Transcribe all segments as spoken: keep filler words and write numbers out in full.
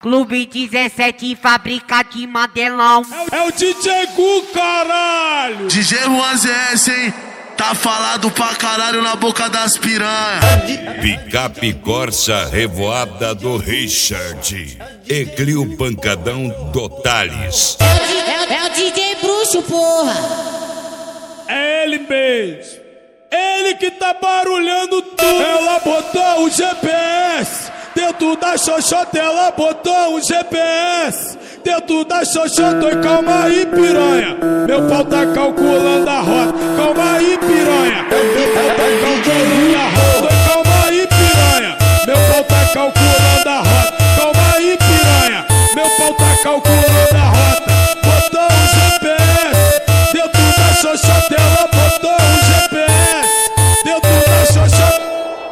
Clube dezessete, fábrica de Madelão. É, é o D J Gu, caralho! D J Juan Z S, hein? Tá falado pra caralho na boca das piranha. Picape Corsa Revoada do Richard. Eclio Pancadão do Thales. É o, é, é o D J Bruxo, porra! É ele mesmo. Ele que tá barulhando tudo. Ela botou o G P S dentro da xoxota, ela botou o G P S dentro da xoxota. Oi, calma aí, piranha. Meu pau tá calculando a rota. Calma aí, piranha. Meu pau tá calculando a rota. Oi, calma aí, piranha. Meu pau tá calculando a rota. Calma aí, piranha. Meu pau tá calculando a rota. Botou o G P S dentro da xoxota, ela botou o G P S dentro da xoxota.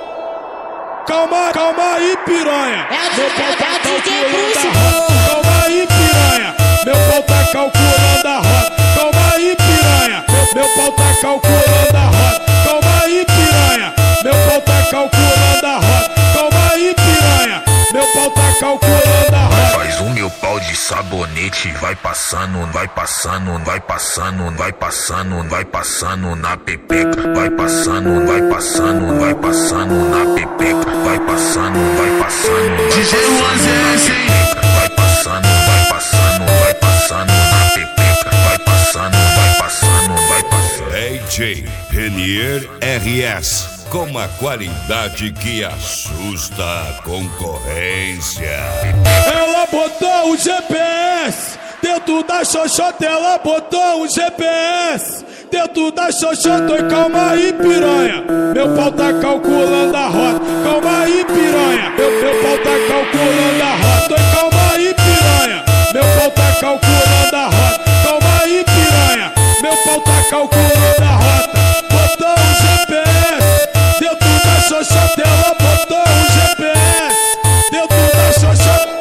Calma, calma aí, piranha. Meu pau tá calculando a rota. Calma aí, piranha. Meu pau tá calculando a rota. Calma aí, piranha. Meu pau tá calculando a rota. Calma aí, piranha. Meu pau tá calculando a rota. Calma aí, piranha. Meu pau tá calculando a rota. Faz o meu pau de sabonete, vai passando, vai passando, vai passando, vai passando, vai passando na pepeca, vai passando, vai passando, vai passando na pepeca, vai passando, vai passando, D J Juan Z S, hein? vai passando, vai passando, vai passando na pepeca, vai passando, vai passando, vai passando. D J Renier R S. Com uma qualidade que assusta a concorrência. Ela botou o G P S dentro da xoxota, ela botou o G P S dentro da xoxota. Oi, calma aí, piranha. Meu pau tá calculando a rota. Calma aí, piranha. Meu, meu pau tá calculando a rota. Oi, calma aí, piranha. Meu pau tá calculando a rota. Calma aí, piranha. Meu pau tá calculando a rota. Botou o G P S dentro da xoxota, ela botou o G P S dentro da xoxota.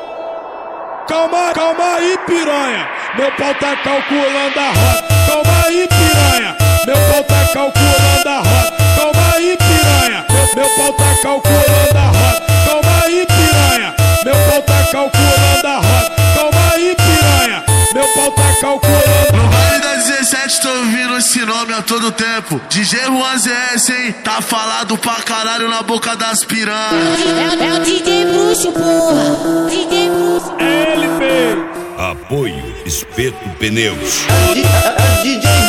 Calma, calma aí, piranha. Meu pau tá calculando a rota. Calma aí, piranha. Meu pau tá calculando a rota. Calma aí, piranha. Meu, meu pau tá calculando a rota. Calma aí, piranha. Meu pau tá calculando a rota. Calma aí, piranha. Meu pau tá calculando a No rota. baile da dezessete tô ouvindo esse nome a todo tempo. D J Juan Z S, hein? Tá falado pra caralho na boca das piranha. É, é o D J Bruxo, porra! D J Bruxo! É ele mesmo. Apoio Espeto Pneus. D J